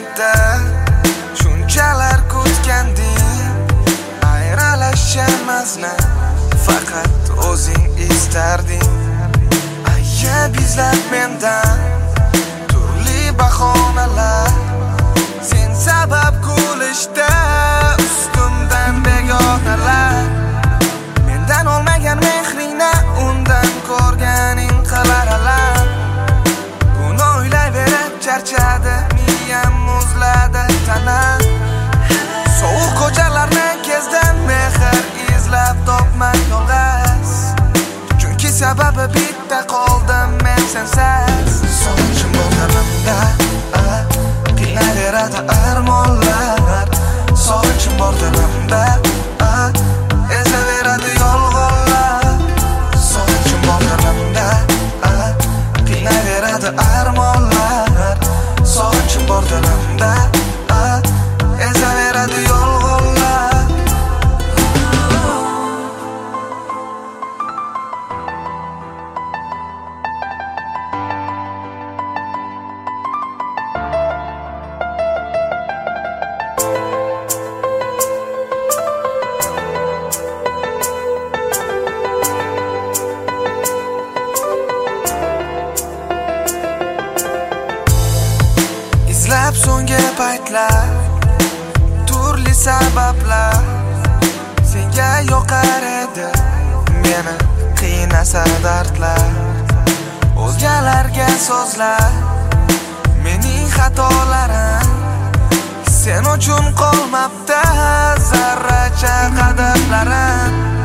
hayotda shunchalar kutganding, ayralashamizni faqat o'zing istarding. Ayyab izlab mendan turli bahonalar, sen sabab kulishda ustimdan begonalar. Mendan olmagan mehringni undan ko'rganing qilar alam. Buni o'ylayverib charchadi miyam, muzladi tanam. Sovuq ko'chalarni kezdim mehr izlab topmay yolg'iz, chunki sababi bitta qoldim men sensiz. Sog'inchim bor dilimda, qiynaveradi armonlar. Sog'inchim bor dilimda, ezaveradi yolg'onlar. Sog'inchim bor dilimda, qiynaveradi armonlar. Sog'inchim bor dilimda, ezaveradi yolg'onlar. Izlab so'nggi paytlar turli sabablar, senga yoqar edi meni qiynasa dardlar. O'zgalarga so'zlar mening xatolarim, sen uchun qolmabdi zarracha qadamlarim.